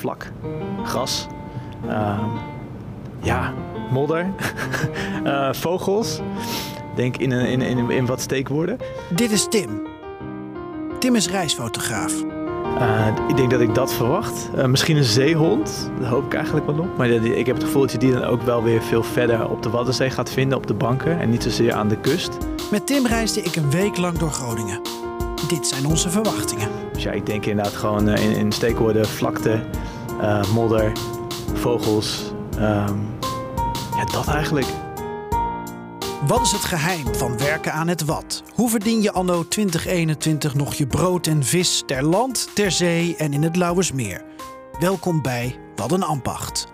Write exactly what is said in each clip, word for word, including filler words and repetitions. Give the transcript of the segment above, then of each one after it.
vlak gras. Uh, ja, modder. uh, vogels. Denk in, in, in, in wat steekwoorden. Dit is Tim. Tim is reisfotograaf. Uh, ik denk dat ik dat verwacht. Uh, misschien een zeehond, daar hoop ik eigenlijk wel op. Maar ik heb het gevoel dat je die dan ook wel weer veel verder op de Waddenzee gaat vinden, op de banken en niet zozeer aan de kust. Met Tim reisde ik een week lang door Groningen. Dit zijn onze verwachtingen. Dus ja, ik denk inderdaad gewoon uh, in, in steekwoorden vlakte, uh, modder, vogels. Um, ja, dat eigenlijk. Wat is het geheim van werken aan het wad? Hoe verdien je anno twintig eenentwintig nog je brood en vis ter land, ter zee en in het Lauwersmeer? Welkom bij Wat een Ambacht.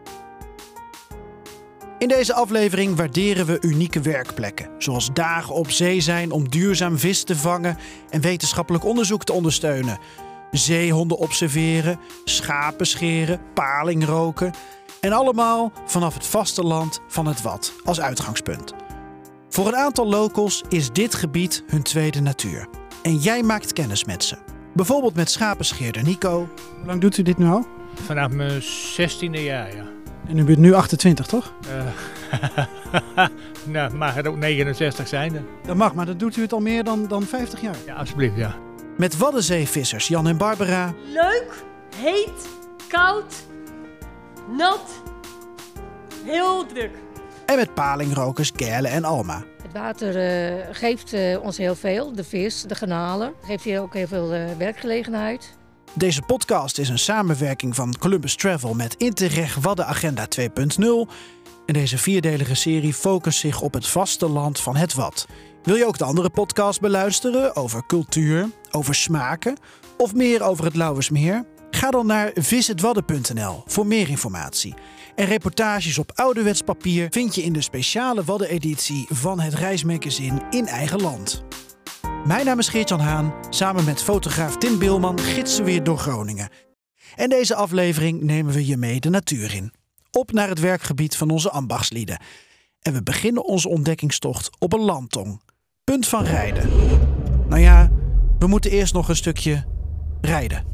In deze aflevering waarderen we unieke werkplekken, zoals dagen op zee zijn om duurzaam vis te vangen en wetenschappelijk onderzoek te ondersteunen. Zeehonden observeren, schapen scheren, paling roken en allemaal vanaf het vasteland van het Wad als uitgangspunt. Voor een aantal locals is dit gebied hun tweede natuur. En jij maakt kennis met ze. Bijvoorbeeld met schapenscheerder Nico. Hoe lang doet u dit nu al? Vanaf mijn zestiende jaar, ja. En u bent nu achtentwintig, toch? Uh, nou, mag het ook negenenzestig zijn dan? Dat mag, maar dan doet u het al meer dan, dan vijftig jaar. Ja, alsjeblieft, ja. Met Waddenzeevissers Jan en Barbara. Leuk, heet, koud, nat, heel druk. En met palingrokers Gerle en Alma. Het water uh, geeft uh, ons heel veel, de vis, de garnalen. Geeft hier ook heel veel uh, werkgelegenheid. Deze podcast is een samenwerking van Columbus Travel met Interreg Wadden Agenda twee punt nul. En deze vierdelige serie focust zich op het vasteland van het Wad. Wil je ook de andere podcast beluisteren over cultuur, over smaken of meer over het Lauwersmeer? Ga dan naar visitwadden punt n l voor meer informatie. En reportages op ouderwets papier vind je in de speciale Wadden-editie van het reismagazine In Eigen Land. Mijn naam is Geert-Jan Haan. Samen met fotograaf Tim Bilman gidsen we weer door Groningen. En deze aflevering nemen we je mee de natuur in. Op naar het werkgebied van onze ambachtslieden. En we beginnen onze ontdekkingstocht op een landtong. Punt van rijden. Nou ja, we moeten eerst nog een stukje rijden.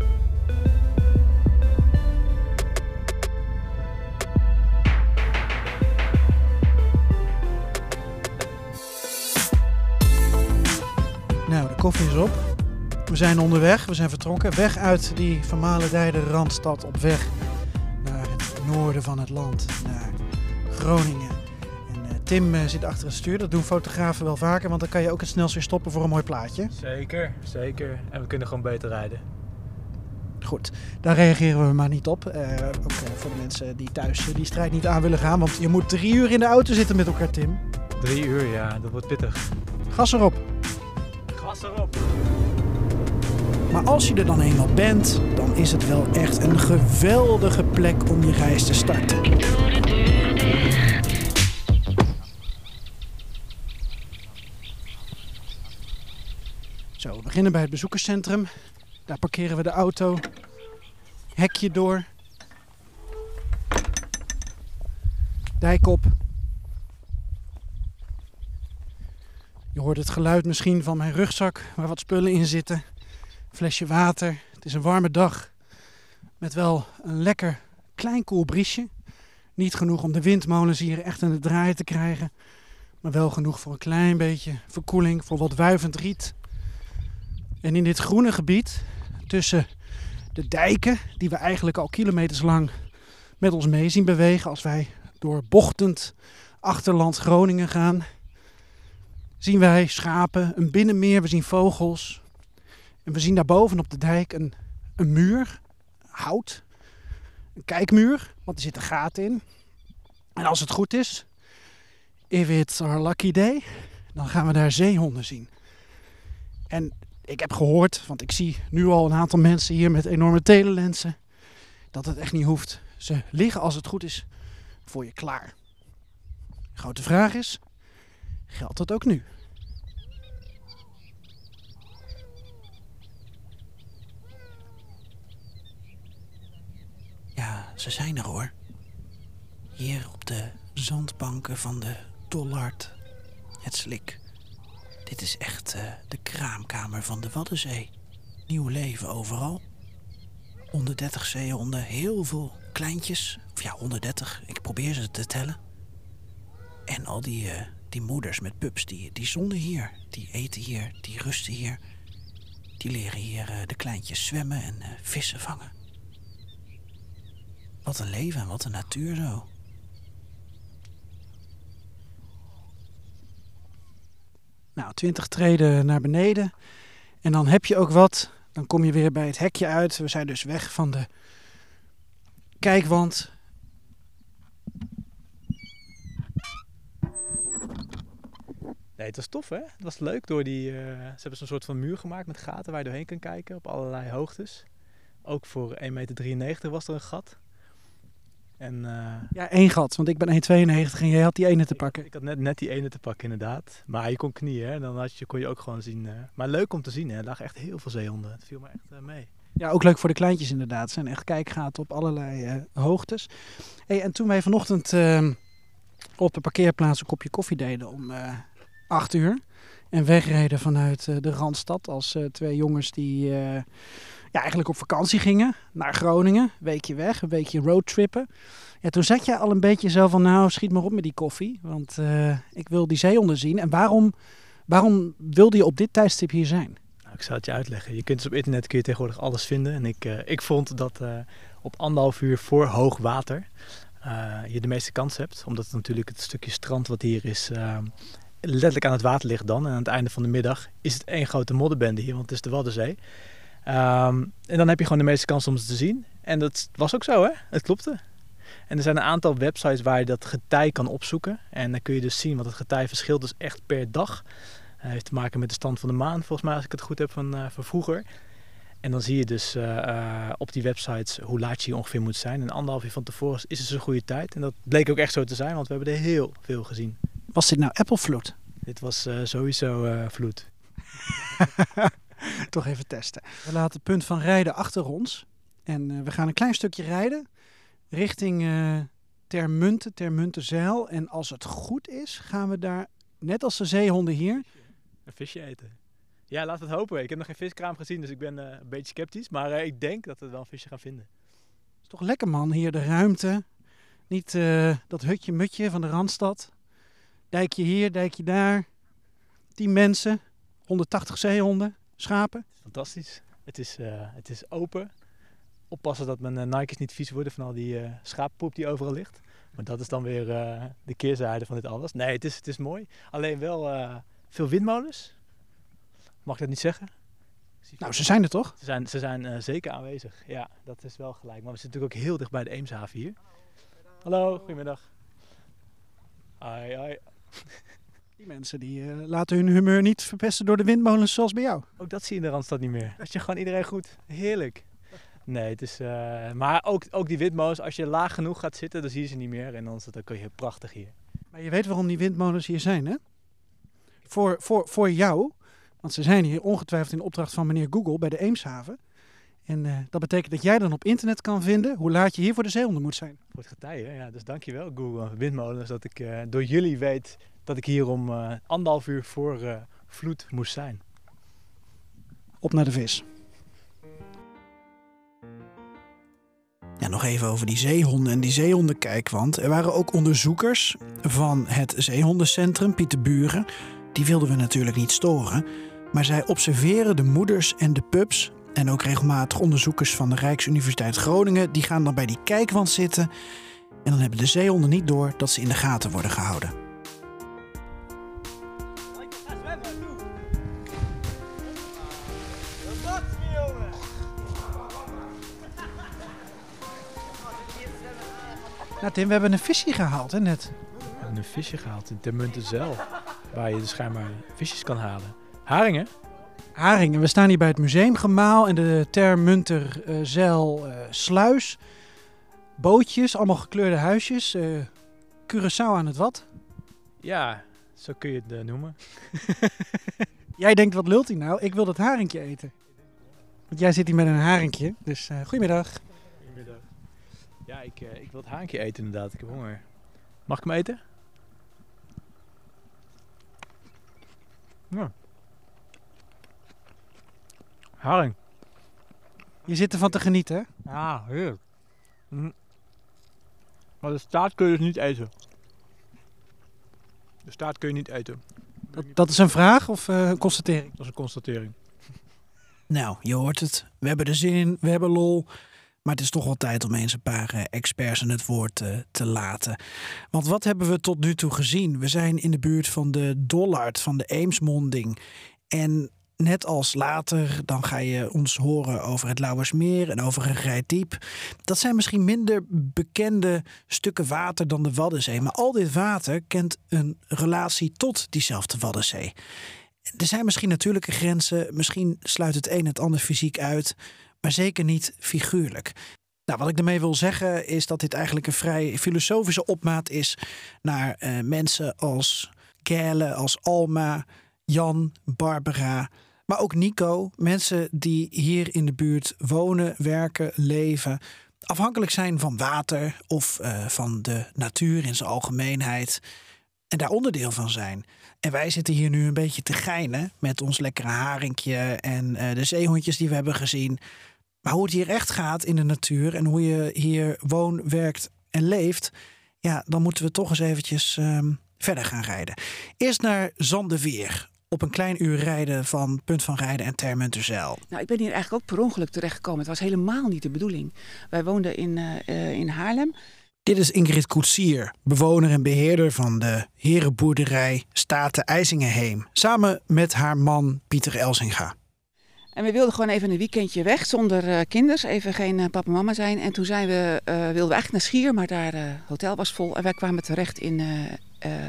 Nou, de koffie is op. We zijn onderweg, we zijn vertrokken. Weg uit die vermalendijde Randstad op weg naar het noorden van het land, naar Groningen. En uh, Tim uh, zit achter het stuur, dat doen fotografen wel vaker, want dan kan je ook het snelst weer stoppen voor een mooi plaatje. Zeker, zeker. En we kunnen gewoon beter rijden. Goed, daar reageren we maar niet op. Uh, ook uh, voor de mensen die thuis uh, die strijd niet aan willen gaan, want je moet drie uur in de auto zitten met elkaar, Tim. Drie uur, ja, dat wordt pittig. Gas erop. Gas erop. Maar als je er dan eenmaal bent, dan is het wel echt een geweldige plek om je reis te starten. Zo, we beginnen bij het bezoekerscentrum. Daar parkeren we de auto. Hekje door. Dijk op. Je hoort het geluid misschien van mijn rugzak waar wat spullen in zitten. Flesje water. Het is een warme dag met wel een lekker klein koel briesje. Niet genoeg om de windmolens hier echt aan het draaien te krijgen. Maar wel genoeg voor een klein beetje verkoeling, voor wat wuivend riet. En in dit groene gebied, tussen de dijken, die we eigenlijk al kilometers lang met ons mee zien bewegen als wij door bochtend achterland Groningen gaan, zien wij schapen, een binnenmeer, we zien vogels. En we zien daarboven op de dijk een, een muur, hout, een kijkmuur, want er zitten gaten in. En als het goed is, if it's our lucky day, dan gaan we daar zeehonden zien. En ik heb gehoord, want ik zie nu al een aantal mensen hier met enorme telelensen, dat het echt niet hoeft. Ze liggen als het goed is voor je klaar. De grote vraag is, geldt dat ook nu? Ja, ze zijn er hoor. Hier op de zandbanken van de Dollard, het Slik. Dit is echt uh, de kraamkamer van de Waddenzee. Nieuw leven overal. Onder honderddertig zeehonden, heel veel kleintjes. Of ja, honderddertig. Ik probeer ze te tellen. En al die, uh, die moeders met pups, die, die zonnen hier. Die eten hier, die rusten hier. Die leren hier uh, de kleintjes zwemmen en uh, vissen vangen. Wat een leven en wat een natuur zo. Nou, twintig treden naar beneden. En dan heb je ook wat. Dan kom je weer bij het hekje uit. We zijn dus weg van de kijkwand. Nee, het was tof hè. Het was leuk door die... Uh, ze hebben zo'n soort van muur gemaakt met gaten waar je doorheen kan kijken op allerlei hoogtes. Ook voor één meter drieënnegentig was er een gat. En, uh, ja, één gat, want ik ben één meter tweeënnegentig en jij had die ene te pakken. Ik, ik had net, net die ene te pakken inderdaad. Maar je kon knieën, hè. Dan had je, kon je ook gewoon zien. Uh, maar leuk om te zien, hè. Er lagen echt heel veel zeehonden. Het viel me echt uh, mee. Ja, ook leuk voor de kleintjes inderdaad. Het zijn echt kijkgaten op allerlei uh, hoogtes. Hey, en toen wij vanochtend uh, op de parkeerplaats een kopje koffie deden om uh, acht uur. En wegreden vanuit uh, de Randstad als uh, twee jongens die uh, ja, eigenlijk op vakantie gingen naar Groningen. Een weekje weg, een weekje roadtrippen. Ja, toen zat jij al een beetje zo van, nou schiet maar op met die koffie. Want uh, ik wil die zeehonden zien. En waarom, waarom wilde je op dit tijdstip hier zijn? Nou, ik zal het je uitleggen. Je kunt dus op internet kun je tegenwoordig alles vinden. En ik, uh, ik vond dat uh, op anderhalf uur voor hoog water uh, je de meeste kans hebt. Omdat het natuurlijk het stukje strand wat hier is... Uh, letterlijk aan het water ligt dan. En aan het einde van de middag is het één grote modderbende hier, want het is de Waddenzee. Um, en dan heb je gewoon de meeste kans om ze te zien. En dat was ook zo, hè? Het klopte. En er zijn een aantal websites waar je dat getij kan opzoeken. En dan kun je dus zien, want het getij verschilt dus echt per dag. Het heeft te maken met de stand van de maan, volgens mij, als ik het goed heb van, uh, van vroeger. En dan zie je dus uh, uh, op die websites hoe laat je hier ongeveer moet zijn. En anderhalf uur van tevoren is het dus een goede tijd. En dat bleek ook echt zo te zijn, want we hebben er heel veel gezien. Was dit nou Applevloed? Dit was uh, sowieso uh, vloed. Toch even testen. We laten het punt van rijden achter ons. En uh, we gaan een klein stukje rijden richting uh, Termunten, Termuntenzeil. En als het goed is, gaan we daar, net als de zeehonden hier... Een visje eten. Ja, laten we het hopen. Ik heb nog geen viskraam gezien, dus ik ben uh, een beetje sceptisch. Maar uh, ik denk dat we wel een visje gaan vinden. Het is toch lekker man, hier de ruimte. Niet uh, dat hutje-mutje van de Randstad. Dijkje hier, dijkje daar. tien mensen, honderdtachtig zeehonden, schapen. Fantastisch. Het is, uh, het is open. Oppassen dat mijn uh, Nike's niet vies worden van al die uh, schaappoep die overal ligt. Maar dat is dan weer uh, de keerzijde van dit alles. Nee, het is, het is mooi. Alleen wel uh, veel windmolens. Mag ik dat niet zeggen? Nou, ze zijn er toch? Ze zijn, ze zijn uh, zeker aanwezig. Ja, dat is wel gelijk. Maar we zitten natuurlijk ook heel dicht bij de Eemshaven hier. Hallo, goedemiddag. Hoi, hoi. Die mensen die uh, laten hun humeur niet verpesten door de windmolens zoals bij jou. Ook dat zie je in de Randstad niet meer. Dat je gewoon iedereen goed. Heerlijk. Nee, het is... Uh, maar ook, ook die windmolens, als je laag genoeg gaat zitten, dan zie je ze niet meer. En dan is het ook heel prachtig hier. Maar je weet waarom die windmolens hier zijn, hè? Voor, voor, voor jou. Want ze zijn hier ongetwijfeld in opdracht van meneer Google bij de Eemshaven. En uh, dat betekent dat jij dan op internet kan vinden hoe laat je hier voor de zeehonden moet zijn. Voor het getij, hè? Ja, dus dankjewel Google Windmolens dat ik uh, door jullie weet dat ik hier om uh, anderhalf uur voor uh, vloed moest zijn. Op naar de vis. Ja, nog even over die zeehonden en die zeehondenkijkwand. Er waren ook onderzoekers van het zeehondencentrum, Pieter Buren. Die wilden we natuurlijk niet storen. Maar zij observeren de moeders en de pups. En ook regelmatig onderzoekers van de Rijksuniversiteit Groningen. Die gaan dan bij die kijkwand zitten. En dan hebben de zeehonden niet door dat ze in de gaten worden gehouden. Nou Tim, we hebben een visje gehaald hè net. We hebben een visje gehaald in Termuntenzeil. Waar je dus schijnbaar visjes kan halen. Haringen? Haringen. We staan hier bij het museumgemaal en de Termunterzeil uh, sluis. Bootjes, allemaal gekleurde huisjes. Uh, Curaçao aan het wat? Ja, zo kun je het uh, noemen. Jij denkt, wat lult hij nou? Ik wil dat haringje eten. Want jij zit hier met een haringje. Dus uh, goedemiddag. Goedemiddag. Ja, ik, uh, ik wil het haringje eten inderdaad. Ik heb honger. Mag ik hem eten? Ja. Haring. Je zit ervan te genieten, hè? Ja, heerlijk. Mm. Maar de staart kun je dus niet eten. De staart kun je niet eten. Dat, dat is een vraag of uh, een constatering? Dat is een constatering. Nou, je hoort het. We hebben er zin in, we hebben lol. Maar het is toch wel tijd om eens een paar uh, experts aan het woord uh, te laten. Want wat hebben we tot nu toe gezien? We zijn in de buurt van de Dollard, van de Eemsmonding. En net als later, dan ga je ons horen over het Lauwersmeer en over een Reitdiep. Dat zijn misschien minder bekende stukken water dan de Waddenzee. Maar al dit water kent een relatie tot diezelfde Waddenzee. Er zijn misschien natuurlijke grenzen. Misschien sluit het een het ander fysiek uit. Maar zeker niet figuurlijk. Nou, wat ik daarmee wil zeggen is dat dit eigenlijk een vrij filosofische opmaat is naar uh, mensen als Gelle, als Alma, Jan, Barbara, maar ook Nico. Mensen die hier in de buurt wonen, werken, leven, afhankelijk zijn van water of uh, van de natuur in zijn algemeenheid en daar onderdeel van zijn. En wij zitten hier nu een beetje te geinen met ons lekkere haringje en uh, de zeehondjes die we hebben gezien. Maar hoe het hier echt gaat in de natuur en hoe je hier woont, werkt en leeft, ja, dan moeten we toch eens eventjes um, verder gaan rijden. Eerst naar Zandeweer. Op een klein uur rijden van Punt van Rijden en Termunterzijl. Nou, ik ben hier eigenlijk ook per ongeluk terechtgekomen. Het was helemaal niet de bedoeling. Wij woonden in, uh, uh, in Haarlem. Dit is Ingrid Koetsier, bewoner en beheerder van de herenboerderij Staten-IJzingenheem. Samen met haar man Pieter Elsinga. En we wilden gewoon even een weekendje weg zonder uh, kinders. Even geen uh, papa en mama zijn. En toen zijn we, uh, wilden we eigenlijk naar Schier, maar daar uh, hotel was vol. En wij kwamen terecht in, uh, uh,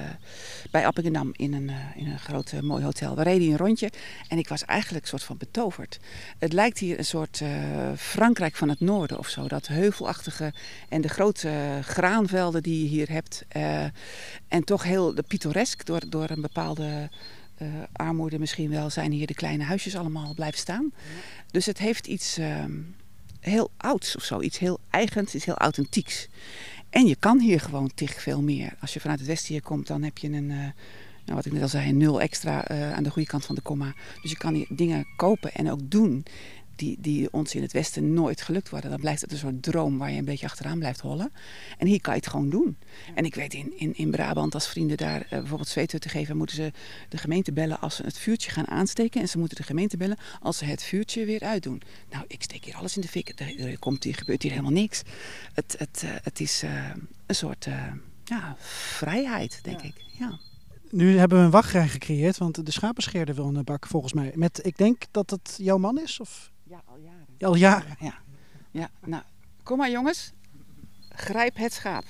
bij Appingedam in een, uh, in een groot uh, mooi hotel. We reden hier een rondje en ik was eigenlijk een soort van betoverd. Het lijkt hier een soort uh, Frankrijk van het noorden of zo. Dat heuvelachtige en de grote uh, graanvelden die je hier hebt. Uh, en toch heel de pittoresk door, door een bepaalde... Uh, armoede misschien wel, zijn hier de kleine huisjes allemaal blijven staan. Ja. Dus het heeft iets uh, heel ouds of zo, iets heel eigens, iets heel authentieks. En je kan hier gewoon tig veel meer. Als je vanuit het westen hier komt, dan heb je een, uh, nou, wat ik net al zei, een nul extra uh, aan de goede kant van de komma. Dus je kan hier dingen kopen en ook doen die, die ons in het westen nooit gelukt worden. Dan blijft het een soort droom waar je een beetje achteraan blijft hollen. En hier kan je het gewoon doen. En ik weet in, in, in Brabant, als vrienden daar uh, bijvoorbeeld zweethutten geven, moeten ze de gemeente bellen als ze het vuurtje gaan aansteken. En ze moeten de gemeente bellen als ze het vuurtje weer uitdoen. Nou, ik steek hier alles in de fik. Er, er, komt hier, gebeurt hier helemaal niks. Het, het, uh, het is uh, een soort uh, ja, vrijheid, denk ja. ik. Ja. Nu hebben we een wachtrij gecreëerd, want de schapenscheerder wil een bak volgens mij. Met, ik denk dat het jouw man is? Of? Ja, al jaren. Al jaren? Ja. ja, nou, kom maar jongens. Grijp het schaap.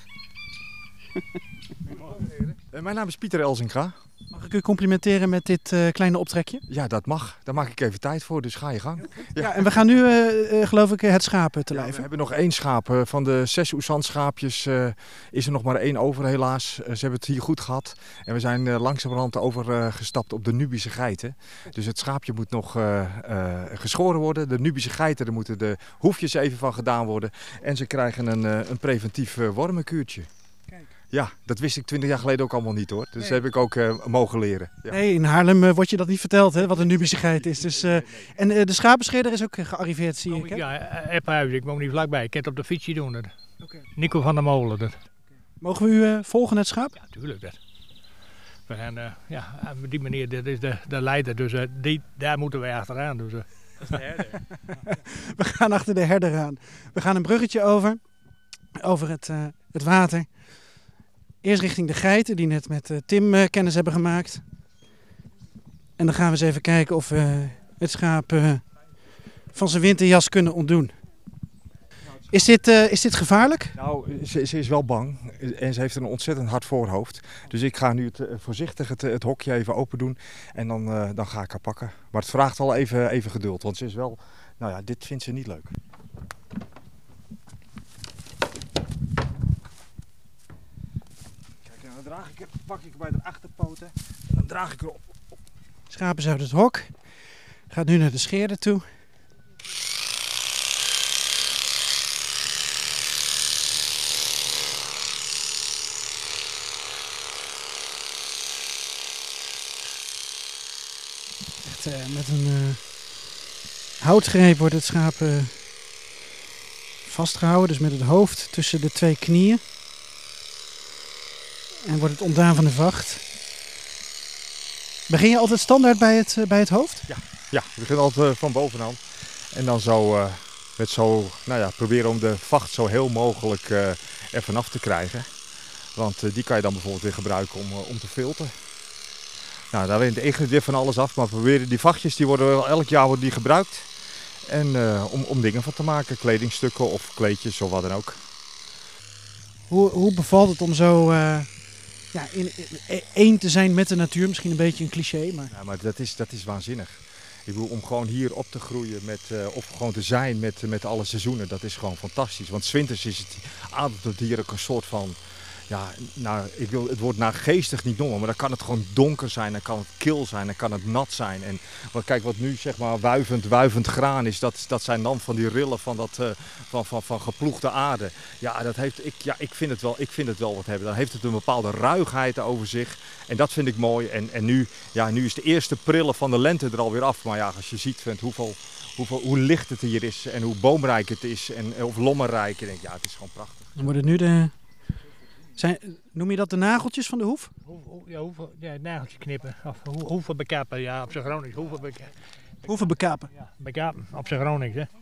Mijn naam is Pieter Elsinga. Mag ik u complimenteren met dit uh, kleine optrekje? Ja, dat mag. Daar maak ik even tijd voor, dus ga je gang. Ja, ja en we gaan nu, uh, uh, geloof ik, het schaap te lijven. Ja, we hebben nog één schaap. Van de zes Oesan-schaapjes uh, is er nog maar één over helaas. Uh, ze hebben het hier goed gehad. En we zijn uh, langzamerhand overgestapt uh, op de Nubische geiten. Dus het schaapje moet nog uh, uh, geschoren worden. De Nubische geiten, daar moeten de hoefjes even van gedaan worden. En ze krijgen een, uh, een preventief uh, wormenkuurtje. Ja, dat wist ik twintig jaar geleden ook allemaal niet hoor. Dus nee. heb ik ook uh, mogen leren. Ja. Nee, in Haarlem uh, wordt je dat niet verteld, hè, wat een Nubische geit is. Dus, uh, en uh, de schapenscheerder is ook gearriveerd, zie ik. Hè? Ja, Eppenhuizen. Ik woon niet vlakbij. Ik heb het op de fietsje doen. Okay. Nico van der Molen. Dat. Okay. Mogen we u uh, volgen, het schaap? Ja, tuurlijk. Dat. We gaan, uh, ja, op die manier, dit is de, de leider. Dus uh, die, daar moeten wij achteraan. Dus, uh. Dat is de herder. We gaan achter de herder aan. We gaan een bruggetje over. Over het, uh, het water. Eerst richting de geiten, die net met uh, Tim uh, kennis hebben gemaakt. En dan gaan we eens even kijken of we het schaap uh, van zijn winterjas kunnen ontdoen. Is dit, uh, is dit gevaarlijk? Nou, ze, ze is wel bang en ze heeft een ontzettend hard voorhoofd. Dus ik ga nu het, uh, voorzichtig het, het hokje even open doen en dan, uh, dan ga ik haar pakken. Maar het vraagt wel even, even geduld, want ze is wel, nou ja, dit vindt ze niet leuk. Dan draag ik het, pak ik bij de achterpoten en dan draag ik erop. Schaap is uit het hok. Gaat nu naar de scheerder toe. Echt uh, met een uh, houtgreep wordt het schaap uh, vastgehouden, dus met het hoofd tussen de twee knieën. En wordt het ontdaan van de vacht. Begin je altijd standaard bij het, bij het hoofd? Ja, ja, we beginnen altijd uh, van bovenaan. En dan zo, uh, met zo, nou ja, proberen om de vacht zo heel mogelijk uh, er vanaf te krijgen. Want uh, die kan je dan bijvoorbeeld weer gebruiken om, uh, om te filteren. Nou, daar wint eigenlijk weer van alles af. Maar we proberen die vachtjes, die worden wel, elk jaar worden die gebruikt. En uh, om, om dingen van te maken, kledingstukken of kleedjes of wat dan ook. Hoe, hoe bevalt het om zo uh, ja, in, in, één te zijn met de natuur? Misschien een beetje een cliché, maar... Ja, maar dat is, dat is waanzinnig. Ik bedoel, om gewoon hier op te groeien met, uh, of gewoon te zijn met, met alle seizoenen, dat is gewoon fantastisch. Want 's winters is het, ademt het hier ook een soort van... Ja, nou, ik wil het woord naargeestig niet noemen, maar dan kan het gewoon donker zijn, dan kan het kil zijn, dan kan het nat zijn. En wat, kijk, wat nu zeg maar wuivend, wuivend graan is, dat, dat zijn dan van die rillen van, dat, uh, van, van, van geploegde aarde. Ja, dat heeft, ik, ja ik, vind het wel, ik vind het wel wat hebben. Dan heeft het een bepaalde ruigheid over zich en dat vind ik mooi. En, en nu, ja, nu is de eerste prillen van de lente er alweer af. Maar ja, als je ziet vindt, hoeveel, hoeveel, hoe licht het hier is en hoe boomrijk het is, en, of lommerrijk, en denk ik, ja, het is gewoon prachtig. Dan wordt het nu de... Zijn, noem je dat de nageltjes van de hoef? Hoe, hoe, ja, hoeveel, ja, nageltjes knippen. Of hoe, hoeveel bekappen, ja, op zijn Gronings. Hoeveel bekappen. Hoeveel bekapen? Ja, bekappen, op zijn Gronings, hè.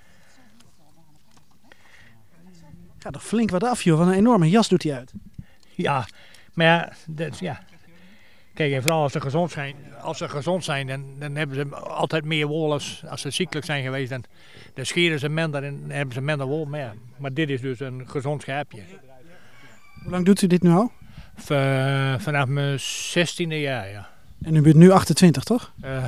Gaat toch flink wat af, joh. Wat een enorme jas doet hij uit. Ja, maar ja, dat, ja. Kijk, en vooral als ze gezond zijn, als ze gezond zijn dan, dan hebben ze altijd meer wol. Als, als ze ziekelijk zijn geweest, dan, dan scheren ze minder en hebben ze minder wol. Maar, ja, maar dit is dus een gezond schaapje. Hoe lang doet u dit nu al? V, vanaf mijn zestiende jaar, ja. En u bent nu achtentwintig, toch? Uh,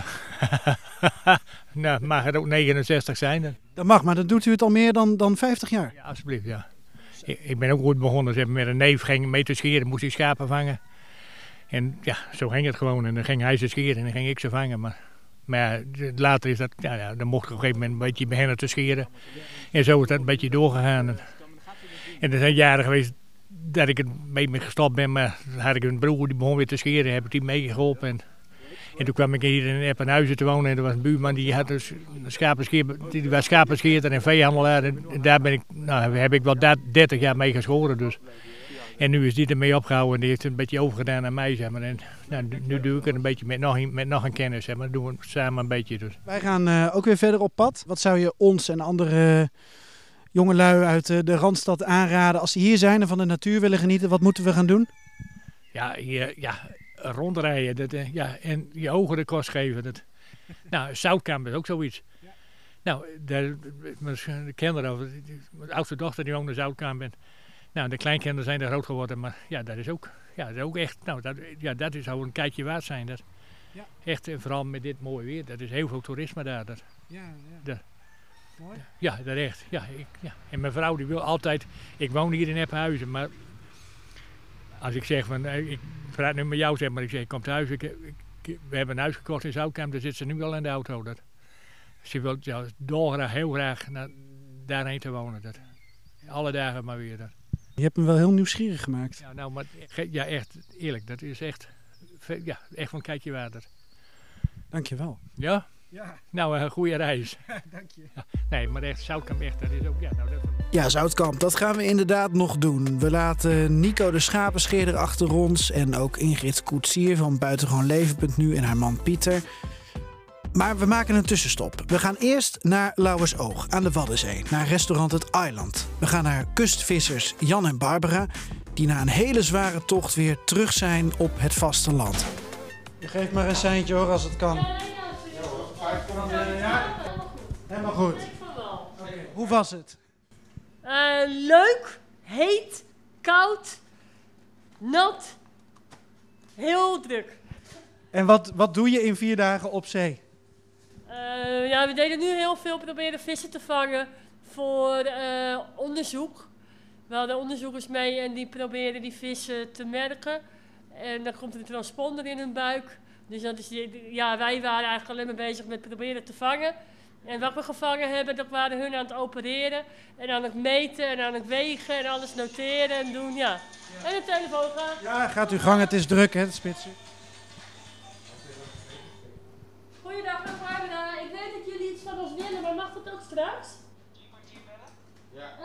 nou, mag het ook negenenzestig zijn? Dan. Dat mag, maar dan doet u het al meer dan, dan vijftig jaar. Ja, alsjeblieft, ja. Ik, ik ben ook goed begonnen. Ze hebben met een neef ging mee te scheren, moest hij schapen vangen. En ja, zo ging het gewoon. En dan ging hij ze scheren en dan ging ik ze vangen. Maar, maar ja, later is dat, ja, ja, dan mocht ik op een gegeven moment een beetje beginnen te scheren. En zo is dat een beetje doorgegaan. En, en er zijn jaren geweest dat ik er mee gestopt ben, maar had ik een broer die begon weer te scheren, heb ik die meegeholpen. En, en toen kwam ik hier in Eppenhuizen te wonen en er was een buurman die had dus een schapenscheer, die was schapenscheerder en veehandelaar. En, en daar ben ik, nou, heb ik wel dertig jaar mee geschoren dus. En nu is die ermee opgehouden en die heeft het een beetje overgedaan aan mij, zeg maar. En nou, nu, nu doe ik het een beetje met nog, met nog een kennis, zeg maar. Dat doen we samen een beetje dus. Wij gaan uh, ook weer verder op pad. Wat zou je ons en andere uh, jongelui uit uh, de Randstad aanraden als ze hier zijn en van de natuur willen genieten? Wat moeten we gaan doen? Ja, hier, ja rondrijden dat, uh, ja, en je ogen de kost geven. Dat. Nou, Zoutkamp is ook zoiets. Ja. Nou, de, de kinderen, mijn oudste dochter die woont in Zoutkamp bent. Nou, de kleinkinderen zijn er groot geworden, maar ja, dat is ook, ja, dat is ook echt, nou, dat, ja, dat zou een kijkje waard zijn. Dat. Ja. Echt, en vooral met dit mooie weer, dat is heel veel toerisme daar. Dat. Ja, ja. Dat. Mooi. Ja, dat echt. Ja, ik, ja. En mijn vrouw die wil altijd, ik woon hier in Eppenhuizen, maar als ik zeg van, ik praat nu met jou, zeg maar, ik zeg, ik kom thuis, ik, ik, we hebben een huis gekocht in Zoutkamp, daar zit ze nu al in de auto. Dat. Ze wil ja, dolgraag, heel graag naar, daarheen te wonen. Dat. Alle dagen maar weer. Dat. Je hebt me wel heel nieuwsgierig gemaakt. Ja, nou, maar ja, echt eerlijk, dat is echt, ja, echt van kijkje water. Dankjewel. Ja? Ja. Nou, een goede reis. Dank je. Ja, nee, maar echt, Zoutkamp echt, dat is ook, ja, nou, dat... Ja, Zoutkamp, dat gaan we inderdaad nog doen. We laten Nico de schapenscheerder achter ons en ook Ingrid Koetsier van buitengewoon leven punt nu en haar man Pieter. Maar we maken een tussenstop. We gaan eerst naar Lauwersoog aan de Waddenzee, naar restaurant Het Island. We gaan naar kustvissers Jan en Barbara, die na een hele zware tocht weer terug zijn op het vasteland. Je geeft maar een seintje hoor, als het kan. Ja, ja, helemaal goed. Okay. Hoe was het? Uh, leuk, heet, koud, nat, heel druk. En wat, wat doe je in vier dagen op zee? Uh, ja, we deden nu heel veel, proberen vissen te vangen voor uh, onderzoek. We hadden onderzoekers mee en die probeerden die vissen te merken. En dan komt er een transponder in hun buik. Dus dat is die, ja, wij waren eigenlijk alleen maar bezig met proberen te vangen. En wat we gevangen hebben, dat waren hun aan het opereren. En aan het meten en aan het wegen en alles noteren en doen, ja. En de telefoon gaan. Ja, gaat uw gang, het is druk hè, het spitsen. Goeiedag, mevrouw Barbara. Ik weet dat jullie iets van ons willen, maar mag dat ook straks? Een kwartier bellen? Ja.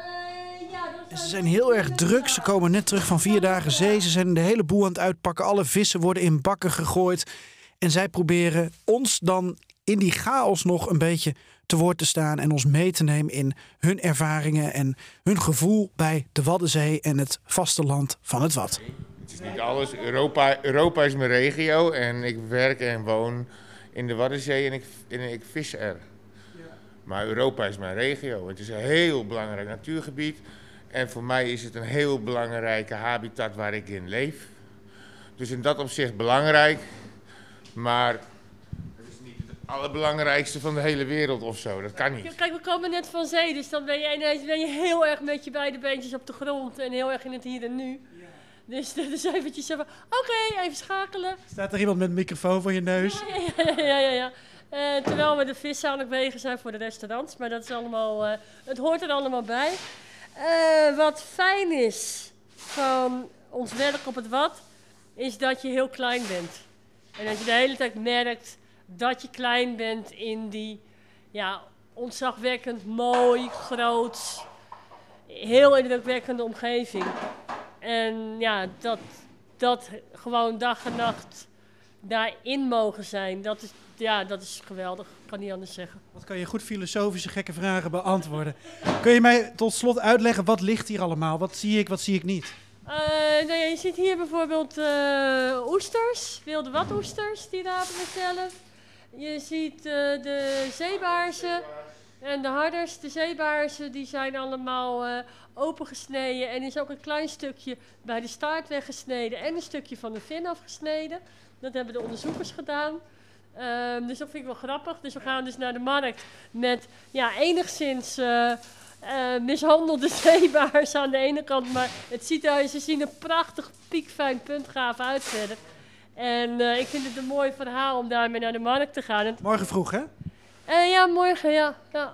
Ze zijn heel erg druk. Ze komen net terug van vier dagen zee. Ze zijn de hele boel aan het uitpakken. Alle vissen worden in bakken gegooid. En zij proberen ons dan in die chaos nog een beetje te woord te staan en ons mee te nemen in hun ervaringen en hun gevoel bij de Waddenzee en het vasteland van het Wad. Het is niet alles. Europa, Europa is mijn regio en ik werk en woon in de Waddenzee en ik, en ik vis er. Maar Europa is mijn regio. Het is een heel belangrijk natuurgebied. En voor mij is het een heel belangrijke habitat waar ik in leef. Dus in dat opzicht belangrijk. Maar het is niet het allerbelangrijkste van de hele wereld of zo. Dat kan niet. Kijk, we komen net van zee, dus dan ben je ineens ben je heel erg met je beide beentjes op de grond. En heel erg in het hier en nu. Ja. Dus, dus eventjes zo van, oké, okay, even schakelen. Staat er iemand met een microfoon voor je neus? Ja, ja, ja. ja, ja. Uh, terwijl we de vis aan het wegen zijn voor de restaurants. Maar dat is allemaal, uh, het hoort er allemaal bij. Uh, wat fijn is van ons werk op het Wad, is dat je heel klein bent. En dat je de hele tijd merkt dat je klein bent in die ja, ontzagwekkend mooi, groot, heel indrukwekkende omgeving. En ja, dat, dat gewoon dag en nacht daarin mogen zijn, dat is, ja, dat is geweldig. Ik kan niet anders zeggen. Wat kan je goed filosofische gekke vragen beantwoorden? Kun je mij tot slot uitleggen, wat ligt hier allemaal? Wat zie ik, wat zie ik niet? Uh, nou ja, je ziet hier bijvoorbeeld uh, oesters, wilde wadoesters, die rapen we zelf. Je ziet uh, de zeebaarzen en de harders. De zeebaarzen die zijn allemaal uh, opengesneden en er is ook een klein stukje bij de staart weggesneden en een stukje van de fin afgesneden. Dat hebben de onderzoekers gedaan. Uh, dus dat vind ik wel grappig. Dus we gaan dus naar de markt met ja, enigszins uh, uh, mishandelde zeebaars aan de ene kant. Maar het ziet er, ze zien er prachtig piekfijn puntgaaf uit verder. En uh, ik vind het een mooi verhaal om daarmee naar de markt te gaan. En morgen vroeg, hè? Uh, ja, morgen, ja. ja.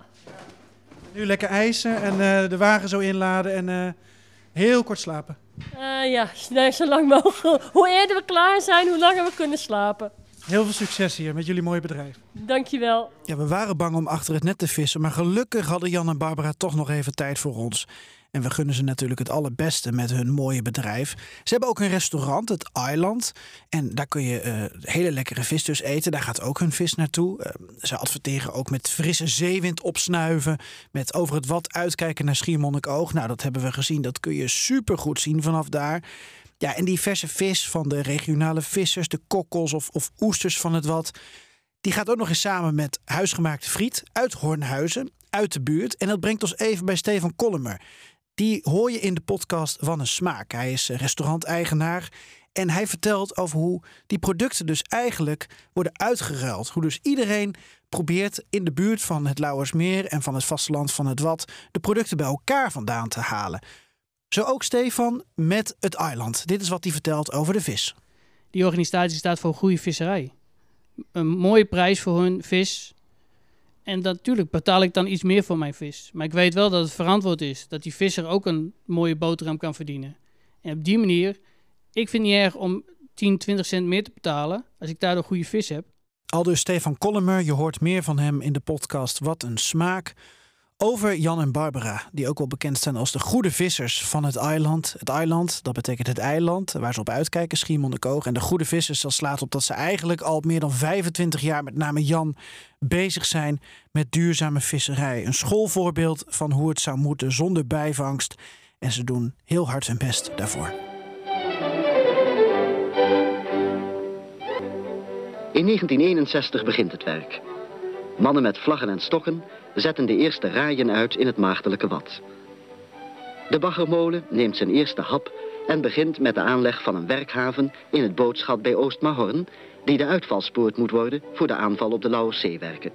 Nu lekker ijsen en uh, de wagen zo inladen en uh, heel kort slapen. Uh, ja, nee, zo lang mogelijk. Hoe eerder we klaar zijn, hoe langer we kunnen slapen. Heel veel succes hier met jullie mooie bedrijf. Dankjewel. Ja, we waren bang om achter het net te vissen, maar gelukkig hadden Jan en Barbara toch nog even tijd voor ons. En we gunnen ze natuurlijk het allerbeste met hun mooie bedrijf. Ze hebben ook een restaurant, het Eiland. En daar kun je uh, hele lekkere vis dus eten. Daar gaat ook hun vis naartoe. Uh, ze adverteren ook met frisse zeewind opsnuiven. Met over het Wad uitkijken naar Schiermonnikoog. Nou, dat hebben we gezien. Dat kun je supergoed zien vanaf daar. Ja, en die verse vis van de regionale vissers, de kokkels of, of oesters van het Wad, die gaat ook nog eens samen met huisgemaakte friet uit Hornhuizen, uit de buurt. En dat brengt ons even bij Stefan Kollemer. Die hoor je in de podcast Van een Smaak. Hij is restauranteigenaar en hij vertelt over hoe die producten dus eigenlijk worden uitgeruild. Hoe dus iedereen probeert in de buurt van het Lauwersmeer en van het vasteland van het Wad de producten bij elkaar vandaan te halen. Zo ook Stefan met het Eiland. Dit is wat hij vertelt over de vis. Die organisatie staat voor goede visserij. Een mooie prijs voor hun vis. En natuurlijk betaal ik dan iets meer voor mijn vis. Maar ik weet wel dat het verantwoord is. Dat die visser ook een mooie boterham kan verdienen. En op die manier, ik vind het niet erg om tien, twintig cent meer te betalen als ik daardoor goede vis heb. Aldus Stefan Kollemer, je hoort meer van hem in de podcast Wat een Smaak. Over Jan en Barbara, die ook wel bekend staan als de goede vissers van het eiland. Het eiland, dat betekent het eiland, waar ze op uitkijken, Schiermonnikoog. En de goede vissers, dat slaat op dat ze eigenlijk al meer dan vijfentwintig jaar, met name Jan, bezig zijn met duurzame visserij. Een schoolvoorbeeld van hoe het zou moeten zonder bijvangst. En ze doen heel hard hun best daarvoor. In negentien eenenzestig begint het werk. Mannen met vlaggen en stokken zetten de eerste raaien uit in het maagdelijke Wad. De baggermolen neemt zijn eerste hap en begint met de aanleg van een werkhaven in het bootschap bij Oostmahorn, die de uitvalspoort moet worden voor de aanval op de Lauwerszeewerken.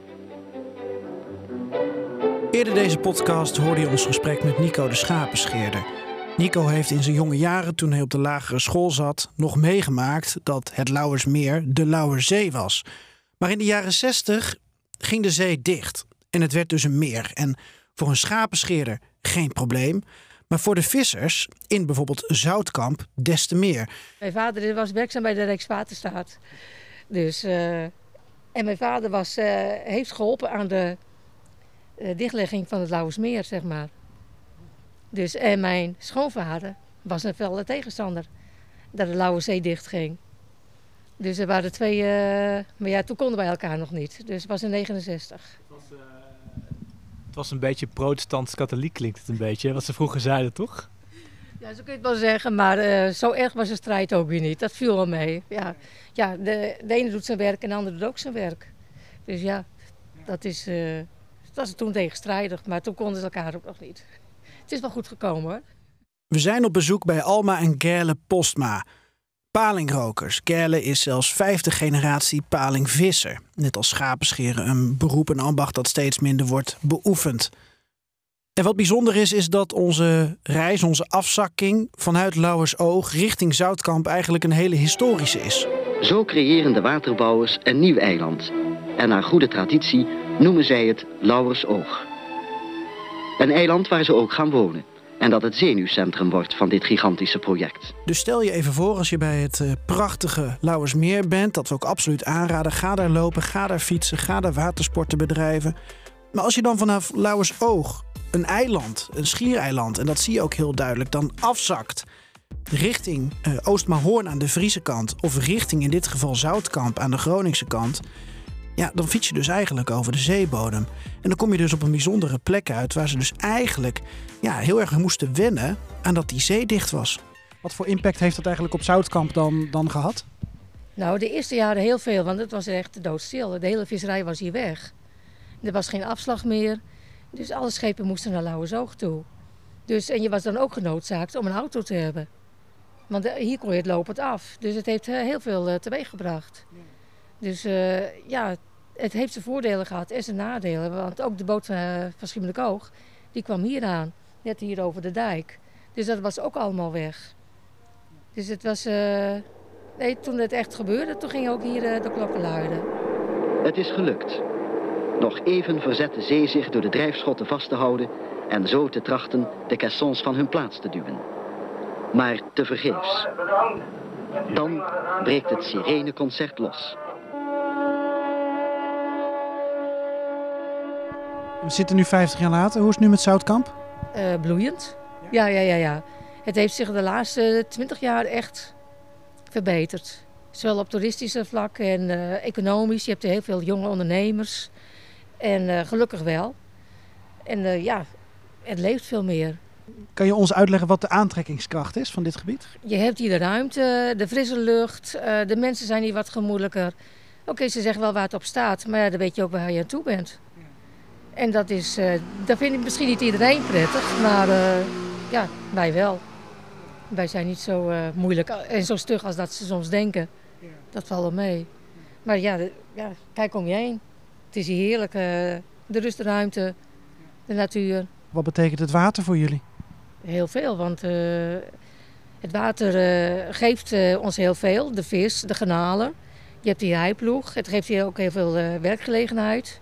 Eerder deze podcast hoorde je ons gesprek met Nico de schapenscheerder. Nico heeft in zijn jonge jaren, toen hij op de lagere school zat, nog meegemaakt dat het Lauwersmeer de Lauwerzee was. Maar in de jaren zestig ging de zee dicht en het werd dus een meer. En voor een schapenscheerder geen probleem, maar voor de vissers in bijvoorbeeld Zoutkamp des te meer. Mijn vader was werkzaam bij de Rijkswaterstaat. Dus, uh, en mijn vader was, uh, heeft geholpen aan de uh, dichtlegging van het Lauwersmeer, zeg maar. Dus, en mijn schoonvader was een felle tegenstander dat de Lauwerszee dicht ging. Dus er waren twee, uh, maar ja, toen konden wij elkaar nog niet. Dus het was in negenenzestig. Het was, uh, het was een beetje protestants-katholiek, klinkt het een beetje, wat ze vroeger zeiden, toch? Ja, zo kun je het wel zeggen, maar uh, zo erg was de strijd ook weer niet. Dat viel wel mee. Ja, ja de, de ene doet zijn werk en de andere doet ook zijn werk. Dus ja, dat is, uh, dat was toen tegenstrijdig, maar toen konden ze elkaar ook nog niet. Het is wel goed gekomen hoor. We zijn op bezoek bij Alma en Gerle Postma. Palingrokers. Gerle is zelfs vijfde generatie palingvisser. Net als schapenscheren, een beroep en ambacht dat steeds minder wordt beoefend. En wat bijzonder is, is dat onze reis, onze afzakking vanuit Lauwersoog richting Zoutkamp eigenlijk een hele historische is. Zo creëren de waterbouwers een nieuw eiland. En naar goede traditie noemen zij het Lauwersoog. Een eiland waar ze ook gaan wonen. En dat het zenuwcentrum wordt van dit gigantische project. Dus stel je even voor als je bij het uh, prachtige Lauwersmeer bent. Dat we ook absoluut aanraden. Ga daar lopen, ga daar fietsen, ga daar watersporten bedrijven. Maar als je dan vanaf Lauwersoog een eiland, een schiereiland, en dat zie je ook heel duidelijk, dan afzakt richting uh, Oostmahoorn aan de Friese kant. Of richting in dit geval Zoutkamp aan de Groningse kant. Ja, dan fiets je dus eigenlijk over de zeebodem. En dan kom je dus op een bijzondere plek uit waar ze dus eigenlijk ja, heel erg moesten wennen aan dat die zee dicht was. Wat voor impact heeft dat eigenlijk op Zoutkamp dan, dan gehad? Nou, de eerste jaren heel veel, want het was echt doodstil. De hele visserij was hier weg. Er was geen afslag meer, dus alle schepen moesten naar Lauwersoog toe. Dus, en je was dan ook genoodzaakt om een auto te hebben. Want hier kon je het lopend af, dus het heeft heel veel uh, teweeg gebracht. Dus uh, ja, het heeft zijn voordelen gehad en zijn nadelen. Want ook de boot van, uh, van Schiermonnikoog, die kwam hier aan. Net hier over de dijk. Dus dat was ook allemaal weg. Dus het was... Uh, nee, toen het echt gebeurde, toen gingen ook hier uh, de klokken luiden. Het is gelukt. Nog even verzet de zee zich door de drijfschotten vast te houden en zo te trachten de caissons van hun plaats te duwen. Maar tevergeefs. Dan breekt het sireneconcert los. We zitten nu vijftig jaar later. Hoe is het nu met Zoutkamp? Uh, bloeiend. Ja, ja, ja, ja. Het heeft zich de laatste twintig jaar echt verbeterd. Zowel op toeristische vlak en uh, economisch. Je hebt heel veel jonge ondernemers. En uh, gelukkig wel. En uh, ja, het leeft veel meer. Kan je ons uitleggen wat de aantrekkingskracht is van dit gebied? Je hebt hier de ruimte, de frisse lucht. Uh, de mensen zijn hier wat gemoedelijker. Oké, okay, ze zeggen wel waar het op staat. Maar ja, dan weet je ook waar je aan toe bent. En dat is, uh, dat vindt misschien niet iedereen prettig, maar uh, ja, wij wel. Wij zijn niet zo uh, moeilijk en zo stug als dat ze soms denken. Dat valt wel mee. Maar ja, de, ja, kijk om je heen. Het is hier heerlijk, uh, de rust, de ruimte, de natuur. Wat betekent het water voor jullie? Heel veel, want uh, het water uh, geeft uh, ons heel veel. De vis, de garnalen. Je hebt hier heiploeg, het geeft hier ook heel veel uh, werkgelegenheid.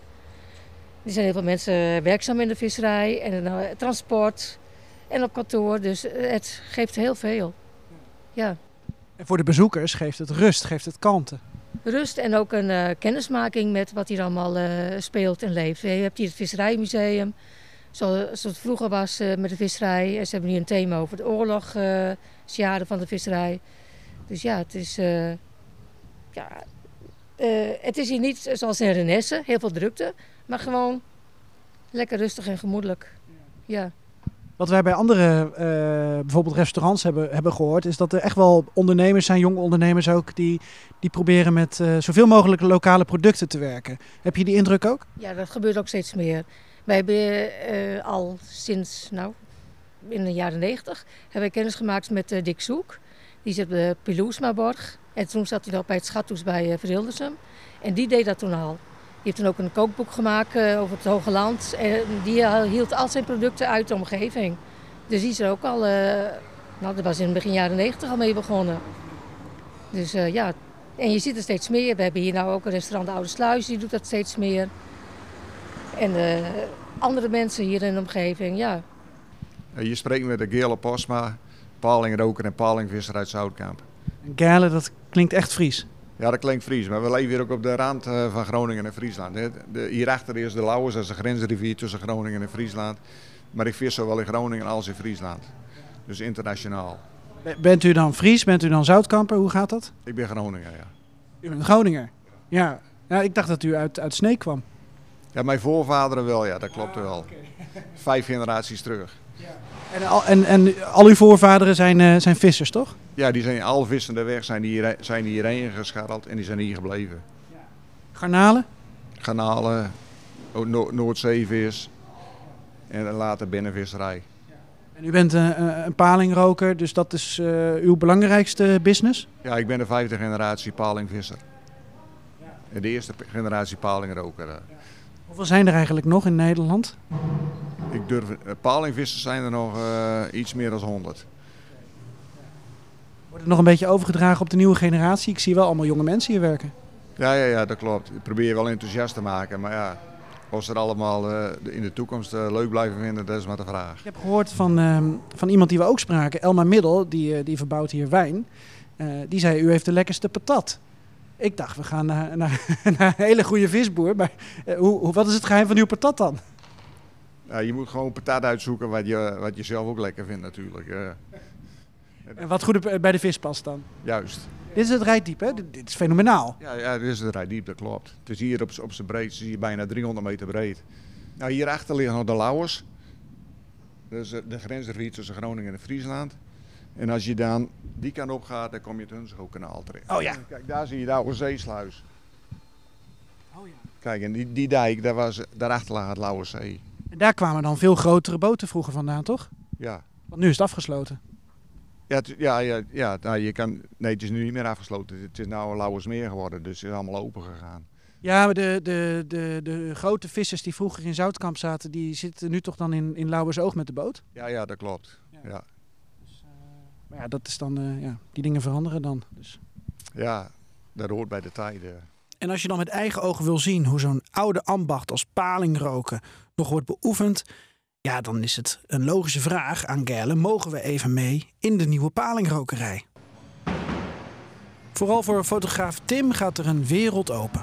Er zijn heel veel mensen werkzaam in de visserij en uh, transport en op kantoor. Dus het geeft heel veel. Ja. En voor de bezoekers geeft het rust, geeft het kalmte. Rust en ook een uh, kennismaking met wat hier allemaal uh, speelt en leeft. Je hebt hier het visserijmuseum, zoals het vroeger was uh, met de visserij. En ze hebben nu een thema over de oorlog, uh, jaren van de visserij. Dus ja, het is, uh, ja, uh, het is hier niet zoals in Renesse, heel veel drukte. Maar gewoon lekker rustig en gemoedelijk. Ja. Wat wij bij andere uh, bijvoorbeeld restaurants hebben, hebben gehoord, is dat er echt wel ondernemers zijn, jonge ondernemers ook, die, die proberen met uh, zoveel mogelijk lokale producten te werken. Heb je die indruk ook? Ja, dat gebeurt ook steeds meer. Wij hebben uh, al sinds, nou, in de jaren negentig, hebben we kennis gemaakt met uh, Dick Zoek. Die zit op de Piloesmaborg. En toen zat hij nog bij het Schathoes bij uh, Verhildersum. En die deed dat toen al. Die heeft toen ook een kookboek gemaakt uh, over het Hoge Land. En die uh, hield al zijn producten uit de omgeving. Dus die is er ook al, uh, nou dat was in begin jaren negentig al mee begonnen. Dus uh, ja, en je ziet er steeds meer. We hebben hier nou ook een restaurant de Oude Sluis, die doet dat steeds meer. En uh, andere mensen hier in de omgeving, ja. Je spreekt met de Gerle Postma, palingroker en palingvisser uit Zoutkamp. Gerle, dat klinkt echt Fries. Ja, dat klinkt Fries, maar we leven hier ook op de rand van Groningen en Friesland. De, hierachter is de Lauwers, dat is de grensrivier tussen Groningen en Friesland. Maar ik vis zowel in Groningen als in Friesland. Dus internationaal. Bent u dan Fries? Bent u dan Zoutkamper? Hoe gaat dat? Ik ben Groninger, ja. U bent Groninger? Ja. Ja, ik dacht dat u uit, uit Sneek kwam. Ja, mijn voorvaderen wel, ja, dat klopt wel. Vijf generaties terug. En al, en, en al uw voorvaderen zijn, uh, zijn vissers, toch? Ja, die zijn al vissende weg, zijn die, hier, zijn die hierheen gescharreld en die zijn hier gebleven. Garnalen? Garnalen, ook no Noordzeevis en later binnenvisserij. En u bent uh, een palingroker, dus dat is uh, uw belangrijkste business? Ja, ik ben de vijfde generatie palingvisser. De eerste generatie palingroker. Uh. Hoeveel zijn er eigenlijk nog in Nederland? Ik durf, uh, palingvissers zijn er nog uh, iets meer dan honderd. Wordt het nog een beetje overgedragen op de nieuwe generatie? Ik zie wel allemaal jonge mensen hier werken. Ja, ja, ja, dat klopt. Ik probeer wel enthousiast te maken, maar ja, of ze er allemaal uh, in de toekomst uh, leuk blijven vinden, dat is maar de vraag. Ik heb gehoord van, uh, van iemand die we ook spraken, Elma Middel, die, uh, die verbouwt hier wijn. Uh, die zei, u heeft de lekkerste patat. Ik dacht, we gaan naar, naar, naar een hele goede visboer, maar uh, hoe, wat is het geheim van uw patat dan? Ja, je moet gewoon patat uitzoeken wat je, wat je zelf ook lekker vindt natuurlijk. Uh, en wat goed bij de vis past dan? Juist. Dit is het rijdiep, hè? Dit, dit is fenomenaal. Ja, ja, dit is het rijdiep, dat klopt. Het is hier op, op zijn breedte, zie je bijna driehonderd meter breed. Nou, hierachter liggen nog de Lauwers. Dat is de grensgebied tussen Groningen en Friesland. En als je dan die kant op gaat, dan kom je het Hunsrookkanaal terecht. Oh ja. Kijk, daar zie je de oude zeesluis. Oh ja. Kijk, en die, die dijk, daar was, daarachter lag het Lauwerszee. En daar kwamen dan veel grotere boten vroeger vandaan, toch? Ja. Want nu is het afgesloten. Ja, het, ja, ja, ja nou, je kan, nee, het is nu niet meer afgesloten. Het is nou Lauwersmeer geworden, dus het is allemaal open gegaan. Ja, maar de, de, de, de grote vissers die vroeger in Zoutkamp zaten, die zitten nu toch dan in, in Lauwersoog met de boot? Ja, ja, dat klopt. Ja. Ja. Dus, uh, maar ja, dat is dan, uh, ja, die dingen veranderen dan. Dus. Ja, dat hoort bij de tijden. En als je dan met eigen ogen wil zien hoe zo'n oude ambacht als palingroken nog wordt beoefend, ja, dan is het een logische vraag aan Gerle, mogen we even mee in de nieuwe palingrokerij? Vooral voor fotograaf Tim gaat er een wereld open.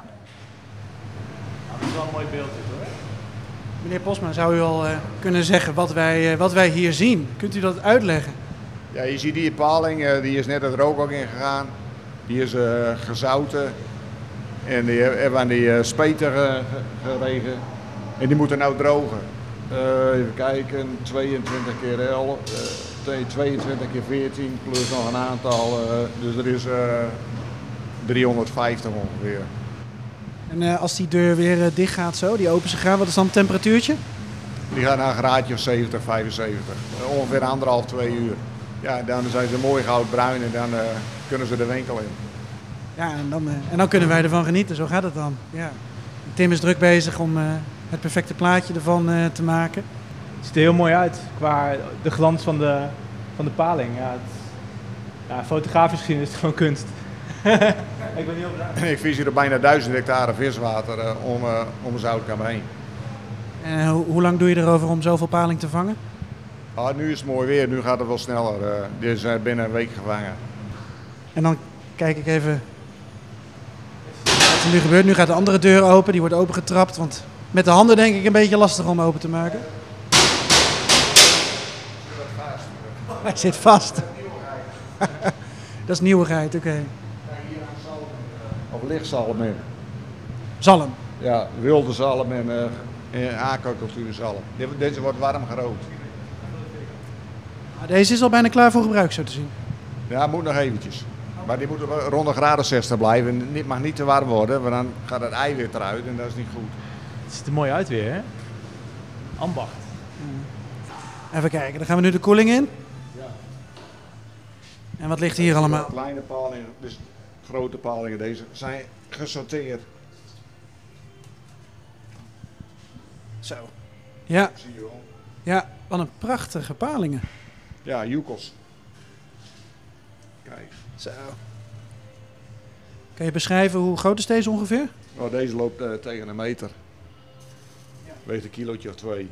Nou, dat is wel een mooi beeld dit, hoor. Meneer Posma, zou u al uh, kunnen zeggen wat wij, uh, wat wij hier zien? Kunt u dat uitleggen? Ja, je ziet die paling, uh, die is net het rook ook ingegaan. Die is uh, gezouten. En die hebben aan die uh, speten uh, geregen. En die moeten nou drogen. Uh, even kijken, tweeëntwintig keer elf, uh, tweeëntwintig keer veertien plus nog een aantal. Uh, dus er is uh, driehonderdvijftig ongeveer. En uh, als die deur weer uh, dicht gaat zo, die open ze gaan, wat is dan het temperatuurtje? Die gaan naar een graadje of zeventig, vijfenzeventig. Uh, ongeveer anderhalf, twee uur. Ja, dan zijn ze mooi goudbruin en dan uh, kunnen ze de winkel in. Ja, en dan, uh, en dan kunnen wij ervan genieten, zo gaat het dan. Ja. Tim is druk bezig om uh, het perfecte plaatje ervan uh, te maken. Het ziet er heel mooi uit qua de glans van de, van de paling. Ja, het, ja, fotografisch gezien is het gewoon kunst. Ik ben heel blij. Ik vis hier op bijna duizend hectare viswater uh, om, uh, om Zoutkamp heen. En uh, hoe lang doe je erover om zoveel paling te vangen? Ah, nu is het mooi weer, nu gaat het wel sneller. Uh, dit is uh, binnen een week gevangen. En dan kijk ik even wat er nu gebeurt. Nu gaat de andere deur open, die wordt opengetrapt. Want met de handen denk ik een beetje lastig om open te maken. Hij zit vast. Dat is nieuwigheid, oké. Okay. Of lichtzalm in. Zalm? Ja, wilde zalm en uh, aquacultuur zalm. Deze wordt warm gerookt. Deze is al bijna klaar voor gebruik, zo te zien. Ja, moet nog eventjes. Maar die moet rond de graden zestig blijven. Het mag niet te warm worden, want dan gaat het eiwit eruit en dat is niet goed. Het ziet er mooi uit weer, hè? Ambacht. Even kijken, dan gaan we nu de koeling in. Ja. En wat ligt hier allemaal? Kleine palingen, dus grote palingen, deze zijn gesorteerd. Zo. Ja. Ja, wat een prachtige palingen. Ja, joekels. Kijk. Zo. Kan je beschrijven hoe groot is deze ongeveer? Oh, deze loopt uh, tegen een meter. Weegt een kilootje of twee.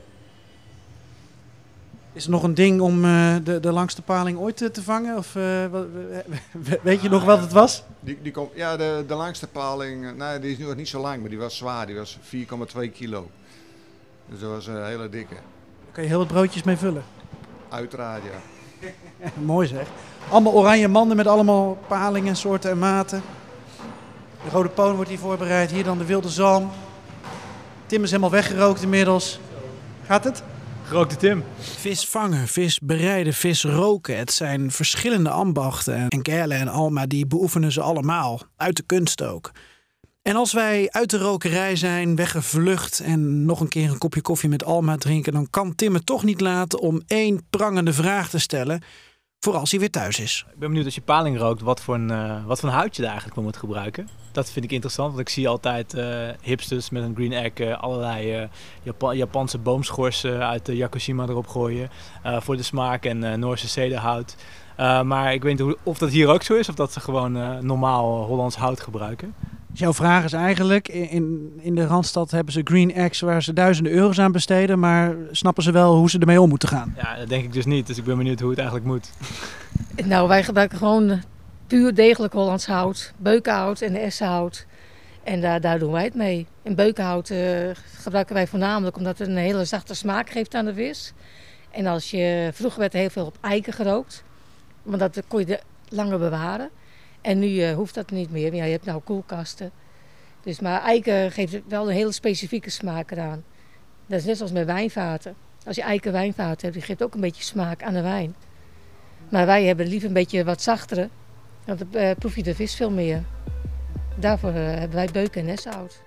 Is er nog een ding om uh, de, de langste paling ooit te, te vangen? Of uh, weet je nog wat het was? Die, die komt, ja, de, de langste paling, nou, die is nu nog niet zo lang, maar die was zwaar. Die was vier komma twee kilo. Dus dat was een hele dikke. Kun je heel wat broodjes mee vullen? Uiteraard, ja. Mooi zeg. Allemaal oranje manden met allemaal palingen, soorten en maten. De rode poon wordt hier voorbereid. Hier dan de wilde zalm. Tim is helemaal weggerookt inmiddels. Gaat het? Gerookte Tim. Vis vangen, vis bereiden, vis roken. Het zijn verschillende ambachten. En Gerle en Alma die beoefenen ze allemaal. Uit de kunst ook. En als wij uit de rokerij zijn, weggevlucht en nog een keer een kopje koffie met Alma drinken, dan kan Tim het toch niet laten om één prangende vraag te stellen, voor als hij weer thuis is. Ik ben benieuwd als je paling rookt, wat voor een, uh, wat voor een hout je daar eigenlijk voor moet gebruiken. Dat vind ik interessant, want ik zie altijd uh, hipsters met een green egg uh, allerlei uh, Japan Japanse boomschorsen uit de Yakushima erop gooien uh, voor de smaak en uh, Noorse cederhout. Uh, maar ik weet niet of dat hier ook zo is of dat ze gewoon uh, normaal uh, Hollands hout gebruiken. Dus jouw vraag is eigenlijk, in, in de Randstad hebben ze green eggs waar ze duizenden euro's aan besteden, maar snappen ze wel hoe ze ermee om moeten gaan? Ja, dat denk ik dus niet, dus ik ben benieuwd hoe het eigenlijk moet. Nou, wij gebruiken gewoon puur degelijk Hollands hout, beukenhout en essenhout. En daar, daar doen wij het mee. En beukenhout uh, gebruiken wij voornamelijk omdat het een hele zachte smaak geeft aan de vis. En als je, vroeger werd er heel veel op eiken gerookt, want dat kon je langer bewaren. En nu uh, hoeft dat niet meer. Ja, je hebt nou koelkasten. Dus, maar eiken geeft wel een hele specifieke smaak eraan. Dat is net zoals met wijnvaten. Als je eiken wijnvaten hebt, die geeft ook een beetje smaak aan de wijn. Maar wij hebben liever een beetje wat zachtere. Want dan uh, proef je de vis veel meer. Daarvoor uh, hebben wij beuken en essenhout.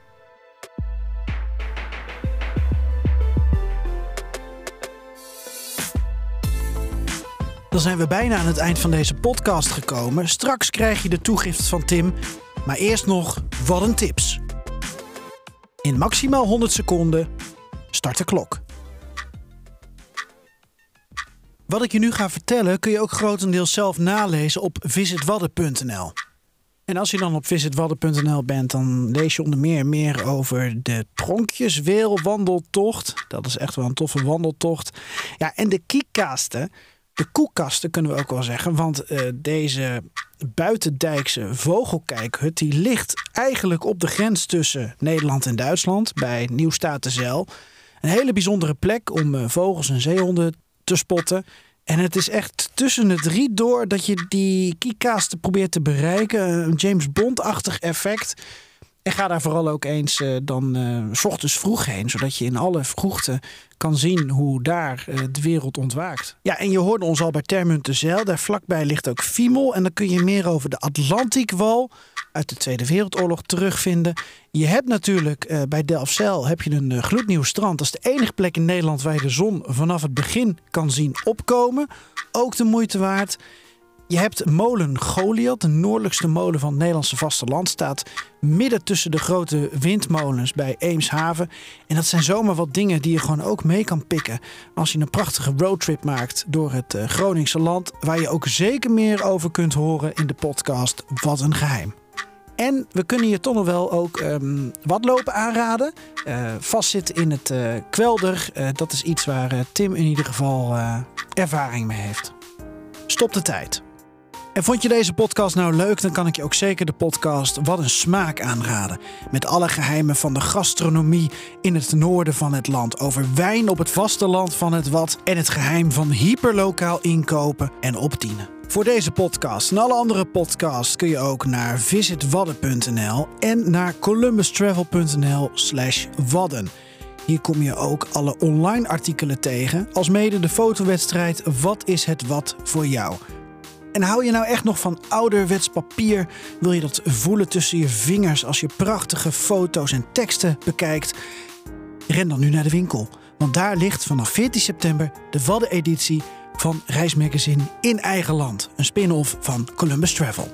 Dan zijn we bijna aan het eind van deze podcast gekomen. Straks krijg je de toegift van Tim. Maar eerst nog, wat een tips. In maximaal honderd seconden start de klok. Wat ik je nu ga vertellen kun je ook grotendeels zelf nalezen op visit wadden punt n l. En als je dan op visit wadden punt n l bent, dan lees je onder meer meer over de Pronkjesweelwandeltocht. Dat is echt wel een toffe wandeltocht. Ja, en de kiekkasten. De koelkasten kunnen we ook wel zeggen, want uh, deze buitendijkse vogelkijkhut die ligt eigenlijk op de grens tussen Nederland en Duitsland bij Nieuw Statenzijl. Een hele bijzondere plek om uh, vogels en zeehonden te spotten. En het is echt tussen het riet door dat je die kiekkasten probeert te bereiken. Een James Bond-achtig effect. En ga daar vooral ook eens uh, dan uh, 's ochtends vroeg heen, zodat je in alle vroegte kan zien hoe daar uh, de wereld ontwaakt. Ja, en je hoorde ons al bij Termunterzijl. Daar vlakbij ligt ook Fiemel. En dan kun je meer over de Atlantiekwal uit de Tweede Wereldoorlog terugvinden. Je hebt natuurlijk uh, bij Delfzijl heb je een uh, gloednieuw strand. Dat is de enige plek in Nederland waar je de zon vanaf het begin kan zien opkomen. Ook de moeite waard. Je hebt molen Goliath, de noordelijkste molen van het Nederlandse vasteland. Staat midden tussen de grote windmolens bij Eemshaven. En dat zijn zomaar wat dingen die je gewoon ook mee kan pikken als je een prachtige roadtrip maakt door het uh, Groningse land. Waar je ook zeker meer over kunt horen in de podcast Wat een Geheim. En we kunnen je toch nog wel ook um, watlopen aanraden. Uh, vastzitten in het uh, kwelder. Uh, dat is iets waar uh, Tim in ieder geval uh, ervaring mee heeft. Stop de tijd. En vond je deze podcast nou leuk, dan kan ik je ook zeker de podcast Wat een Smaak aanraden. Met alle geheimen van de gastronomie in het noorden van het land. Over wijn op het vasteland van het Wad. En het geheim van hyperlokaal inkopen en opdienen. Voor deze podcast en alle andere podcasts kun je ook naar visit wadden punt n l en naar columbus travel punt n l slash wadden. Hier kom je ook alle online artikelen tegen, alsmede de fotowedstrijd Wat is het wat voor jou? En hou je nou echt nog van ouderwets papier? Wil je dat voelen tussen je vingers als je prachtige foto's en teksten bekijkt? Ren dan nu naar de winkel, want daar ligt vanaf veertien september de Wadden-editie van Reismagazine in eigen land. Een spin-off van Columbus Travel.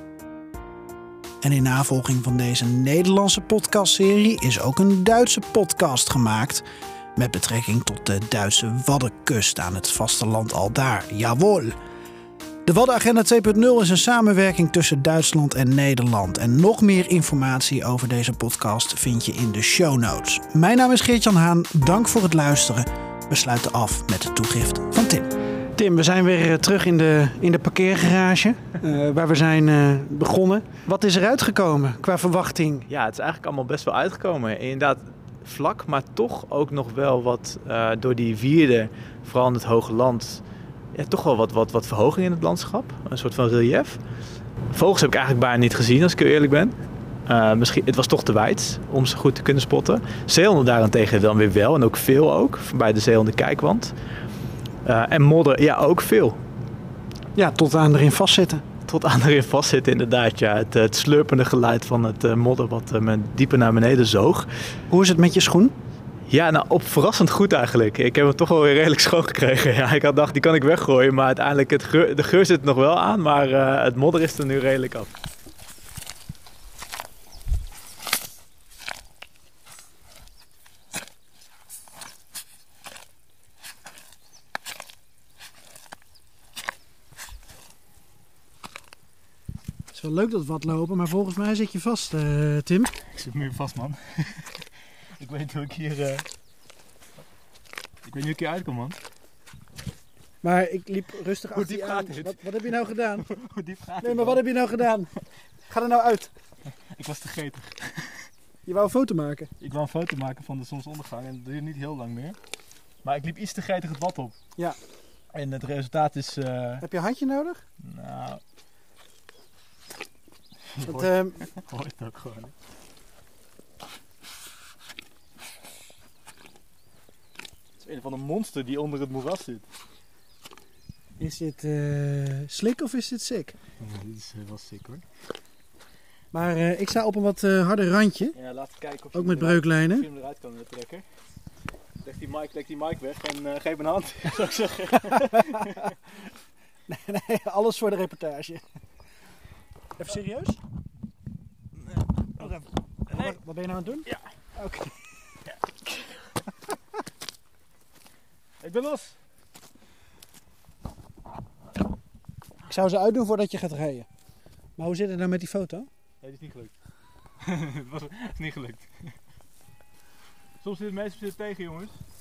En in navolging van deze Nederlandse podcastserie is ook een Duitse podcast gemaakt met betrekking tot de Duitse Waddenkust aan het vasteland aldaar. Jawohl! De Waddenagenda twee punt nul is een samenwerking tussen Duitsland en Nederland. En nog meer informatie over deze podcast vind je in de show notes. Mijn naam is Geert-Jan Haan. Dank voor het luisteren. We sluiten af met de toegift van Tim. Tim, we zijn weer terug in de, in de parkeergarage uh, waar we zijn uh, begonnen. Wat is er uitgekomen qua verwachting? Ja, het is eigenlijk allemaal best wel uitgekomen. Inderdaad, vlak, maar toch ook nog wel wat uh, door die wierde, vooral in het hoge land, ja, toch wel wat, wat, wat verhoging in het landschap. Een soort van relief. Vogels heb ik eigenlijk bijna niet gezien, als ik eerlijk ben. Uh, misschien, het was toch te wijd om ze goed te kunnen spotten. Zeehonden daarentegen dan weer wel, en ook veel ook, bij de zeehonden kijkwand. Uh, en modder, ja, ook veel. Ja, tot aan erin vastzitten. Tot aan erin vastzitten, inderdaad. Ja. Het, het slurpende geluid van het uh, modder wat uh, me dieper naar beneden zoog. Hoe is het met je schoen? Ja, nou, op verrassend goed eigenlijk. Ik heb hem toch wel weer redelijk schoon gekregen. Ja, ik had gedacht, die kan ik weggooien. Maar uiteindelijk, het geur, de geur zit er nog wel aan. Maar uh, het modder is er nu redelijk af. Het is wel leuk dat we wat lopen, maar volgens mij zit je vast, uh, Tim. Ik zit nu vast, man. Ik weet niet hoe ik hier... Uh... Ik weet niet hoe ik hier uitkom, man. Maar ik liep rustig hoe achter diep je aan. gaat dit? Wat, wat heb je nou gedaan? Hoe diep gaat Nee, maar wat heb je nou gedaan? Ga er nou uit. Ik was te gretig. Je wou een foto maken? Ik wou een foto maken van de zonsondergang en dat duurde niet heel lang meer. Maar ik liep iets te gretig het bad op. Ja. En het resultaat is... Uh... Heb je een handje nodig? Nou... Dat hoort, uh... hoort het ook gewoon. Het is een van de monster die onder het moeras zit. Is dit uh, slik of is dit sick? Ja, dit is uh, wel sick hoor. Maar uh, ik sta op een wat uh, harder randje. Ja, laten kijken of je ook met eruit, breuklijnen. of je hem eruit kan trekken. Leg die mic, leg die mic weg en uh, geef een hand, zou ik zeggen. nee, nee, alles voor de reportage. Even serieus? Nee. Oh, even. Nee. Wat, wat ben je nou aan het doen? Ja. Oké. Okay. Ja. Ik ben los. Ik zou ze uitdoen voordat je gaat rijden. Maar hoe zit het nou met die foto? Nee, die is niet gelukt. Het is niet gelukt. Soms zit het meestal tegen, jongens.